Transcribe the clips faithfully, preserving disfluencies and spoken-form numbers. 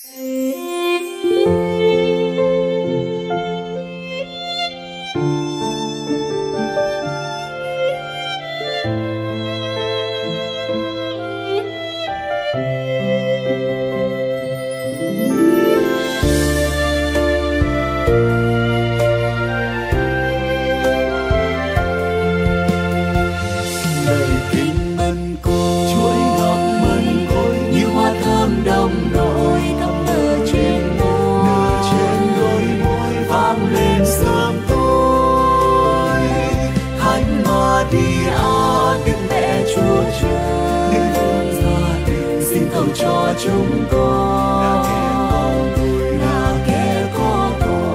Cho chúng con là kẻ có tội, là kẻ có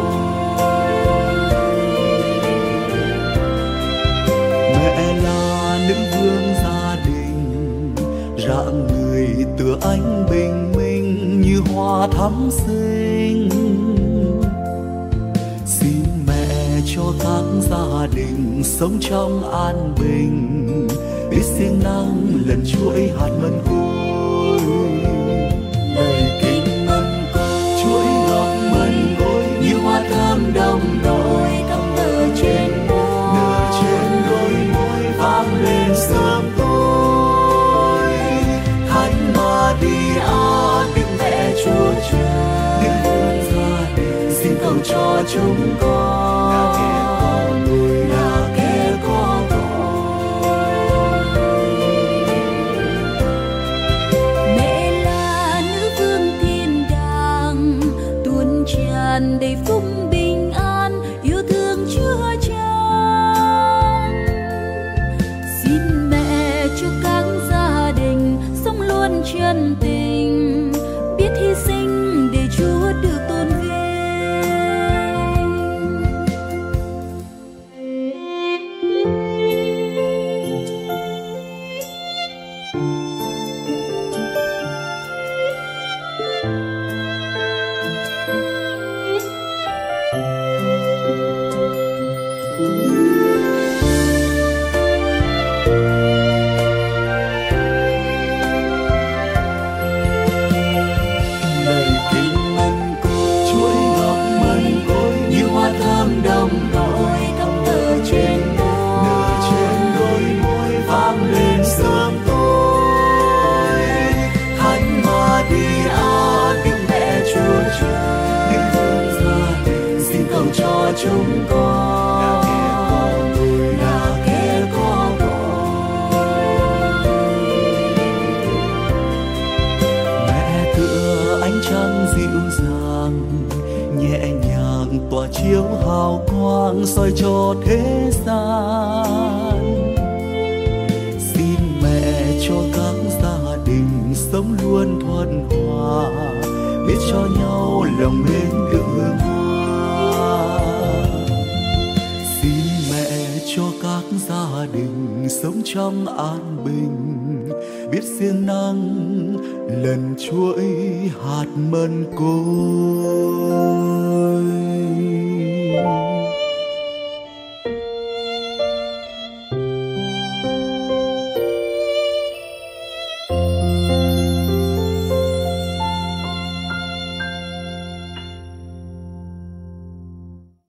tội. Mẹ là nữ vương gia đình, rạng người tựa ánh bình minh như hoa thắm xinh. Xin mẹ cho các gia đình sống trong an bình, biết siêng năng lần chuỗi hạt mân côi. Lời kính mân côi, chuỗi ngọc mân côi như hoa thơm đồng đôi thắm nở trên môi, nở trên đôi môi vang lên sớm tối. Thánh Maria Đức Mẹ Chúa Trời, Đức Vương gia đình xin cầu cho chúng con là kẻ có tội, là kẻ có tội. Tràn đầy phúc bình an, yêu thương Chúa Cha. Xin mẹ cho các gia đình sống luôn chân tình, biết hy sinh để Chúa được tôn vinh. Chúng con là kẻ có tội, là kẻ có tội. Mẹ tựa ánh trăng dịu dàng, nhẹ nhàng tỏa chiếu hào quang soi cho thế gian. Xin mẹ cho các gia đình sống luôn thuận hòa, biết cho nhau lòng mến yêu hương hoa. Cho các gia đình sống trong an bình, biết siêng năng lần chuỗi hạt mân côi.